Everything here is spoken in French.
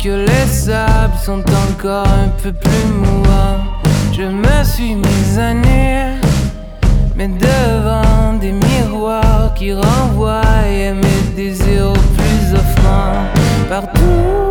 que les sables sont encore un peu plus mouvants. Je me suis mise à nu, mais devant des miroirs qui renvoient mes désirs plus offrants. Partout